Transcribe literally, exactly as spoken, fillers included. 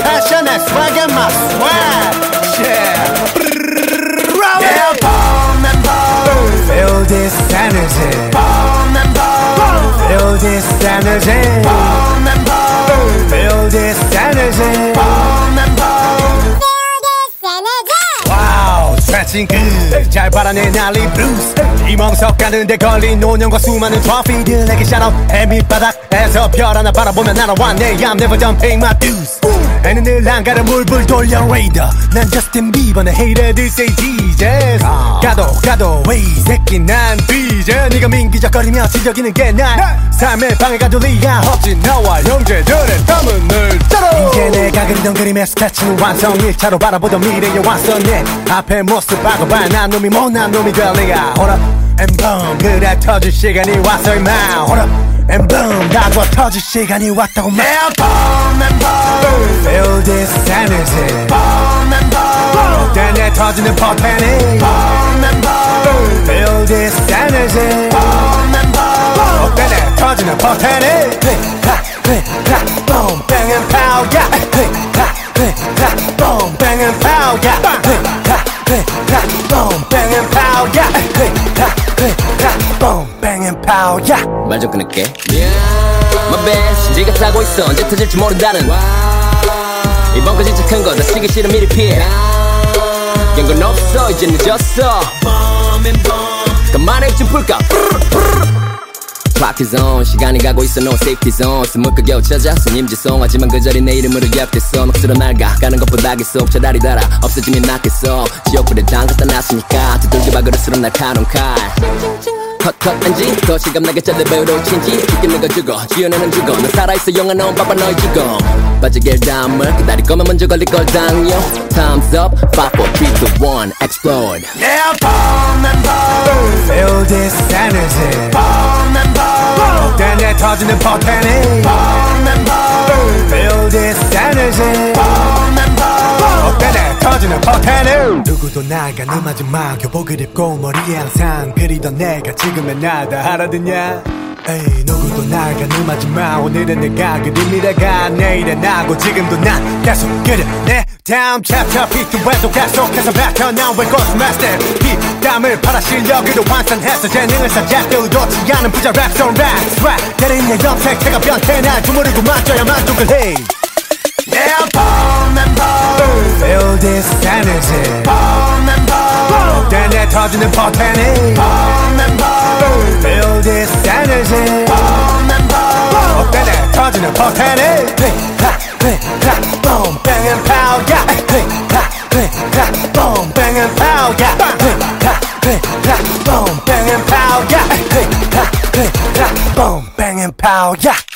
passion and swag and my swag. Yeah. Yeah, bomb and bomb. Feel this energy. Bomb and bomb. Feel this energy. Bomb and bomb. Feel this energy. Bomb and bomb. Wow, stretching good. 잘 바라내 난리 blues. 이멍석 가는데 걸린 노년과 수많은 트로피들 내게 shout out 햇밑바닥에서 별 하나 바라보면 날아왔네. I'm never done paying my dues. 애는 늘 한가를 물불 돌려 Raider. 난 Justin Bieber 내 haters say Jesus. 가도 가도 왜 이 새끼 난 뒤져. 네가 민기적거리며 지저귀는 게 난 삶의 방해가 리가 없지. 나와 형제들의 땀은 늘 따라. 이제 내가 그리던 그림의 스케치는 완성. 일 차로 바라보던 미래에 왔어. 내 앞에 모습 바꿔봐. 난 놈이 못난 놈이 될 리가. Hold up and boom. 그래 터질 시간이 왔어 임마. Hold up and boom. 나도 터질 시간이 왔다고 말. Yeah, boom and boom. Feel this energy. Boom and boom. 어때 터지는 포텐이. Boom and boom. Feel this energy. Boom and boom. 어때 터지는 포텐이. Ha ha ha. Boom bang and pow. Yeah. Ha ha ha. Boom bang and pow. Yeah. Ha ha ha. Boom bang and pow. Yeah. Ha ha ha. Boom bang and pow. Yeah. 말 좀 끊을게. My bad. 지가 타고 있어. 언제 터질지 모른다는. 이번 거 진짜 큰 거. 더 쓰기 싫으면 미리 피해. 연건 없어. 이제 늦었어. 그만해 좀 풀까. Clock is on. 시간이 가고 있어. No safety zone. 스물까 겨우 찾아 손님지송. 하지만 그 자리 내 이름으로 기억됐어. 넋으로 낡아 가는 것보다 계속 차라리 달아. 없어지면 낫겠어. 지옥불에 담갔다 놨으니까 두들겨봐 그럴수록 날카로운 칼. 컷컷 안지 더 실감나게 잘려배우로 친지 깊게 늙어주고 지어내는 죽어. 넌 살아있어 영화 넣은 바빠 너의 죽어. 빠지길 다음을 기다릴 거면 먼저 걸릴 걸 당겨. Time's up. five, four, three, two, one explode. Yeah, bomb and bomb. Feel this energy. Bomb and bomb. 어때 내 터지는 포텐이. Bomb and bomb. Feel this energy. Bomb and bomb. 어때 내 터지는 포텐이. 누구도 나가 네 마지막 교복을 입고 머리에 항상 그리던 내가 지금의 나다 알아듣냐. 에이 누구도 나가 네 마지막 오늘은 내가 그린 미래가 내일의 나고 지금도 난 계속 그려 내 다음 챕터 비트에도 계속해서 뱉어 난 왜 고스마스터 피땀을 팔아 실력으로 완성했어. 재능을 쌓자도 놓지 않은 부자 랩송 랩 때린 내 염색체가 변태 날 주무르고 맞춰야 만족을 해. Yeah, bomb and bomb. Feel this energy. Bomb and bomb. 어때 내 터지는 포텐이. Bomb and bomb. Feel this energy. Bomb and bomb. 어때 내 터지는 포텐이. Ha ha ha. Boom bang and pow. Yeah. Ha ha ha. Boom bang and pow. Yeah. Ha ha ha. Boom bang and pow. Yeah. Ha ha ha. Boom bang and pow. Yeah.